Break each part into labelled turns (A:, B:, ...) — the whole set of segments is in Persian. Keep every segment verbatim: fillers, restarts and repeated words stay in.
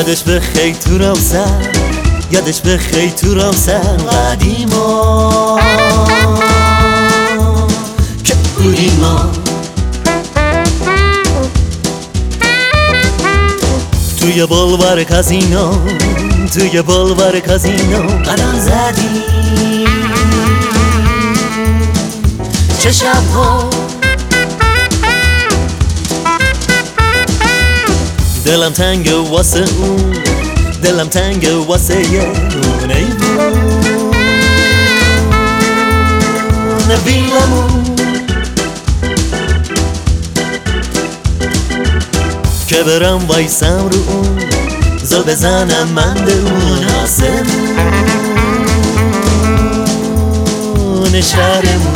A: یادش بخیر تو رام سر، یادش بخیر تو رام سر قدیما که بودیم ما توی بلوار کازینو، توی بلوار کازینو قدم زدیم. چه شب‌ها دلم تنگه واسه اون، دلم تنگه واسه یه اون ایوون ویلمون که برم وایسم رو اون، زل بزنم من به اون آسمون شهرمون.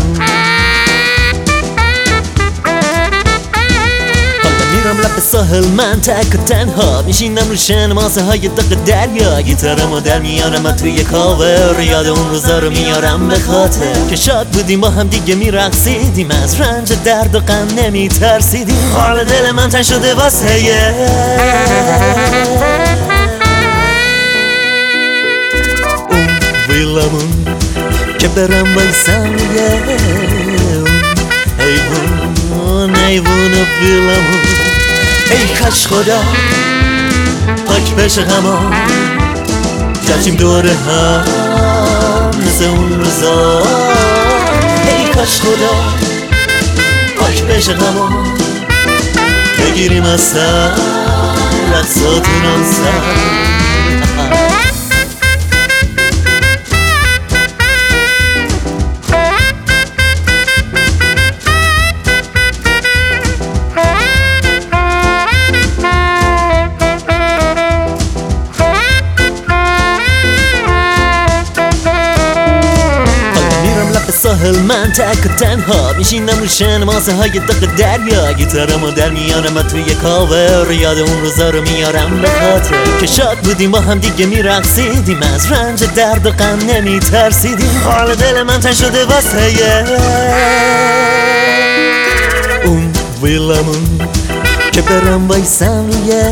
A: میرم لب ساحل من تک و تنها، میشینم رو شنماسه های دق دریا، گیتارمو در میارم توی کاور، یاد اون روزا رو میارم به خاطر که شاد بودیم با هم دیگه میرقصیدیم، از رنج درد و غم نمیترسیدیم. حال دل من تن شده واسه یه اون ویلمون که برم بایسم یه ایوون ایوون ویلمون. ای کاش خدا پاک بشه غما، گشتیم دور هم مثل اون روزا. ای کاش خدا پاک بشه غما، بگیریم از سر رقصاتونم سر. ساحل من تک و تنها، میشینم رو شنماسه های دق دریا، گیتارمو در میارم توی کاور، یاد اون روزا رو میارم به خاطر که شاد بودیم با هم دیگه میرقصیدیم، از رنج درد و غم نمیترسیدیم. حال دل من تن شده واسه یه اون ویلمون که برم وایسم یه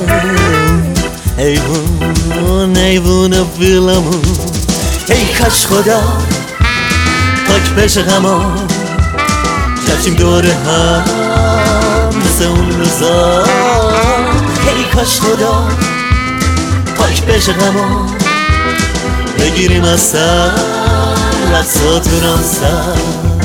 A: ایوون ایوون ویلمون. ای کاش خدا پاک بشه غما، گشتیم دور هم مثل اون روزا. ای کاش خدا پاک بشه غما، بگیریم از سر رقصاتونم سر.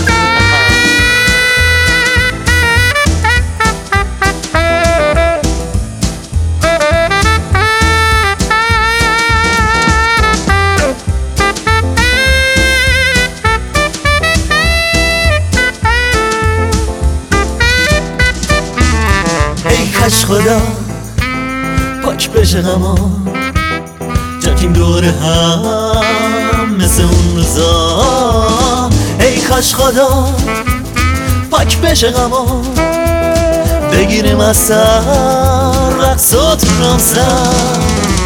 A: کاش خدا پاک بشه غما، جاکیم دور هم مثل اون روزا. ای کاش خدا پاک بشه غما، بگیریم از سر رقصاتونم سر.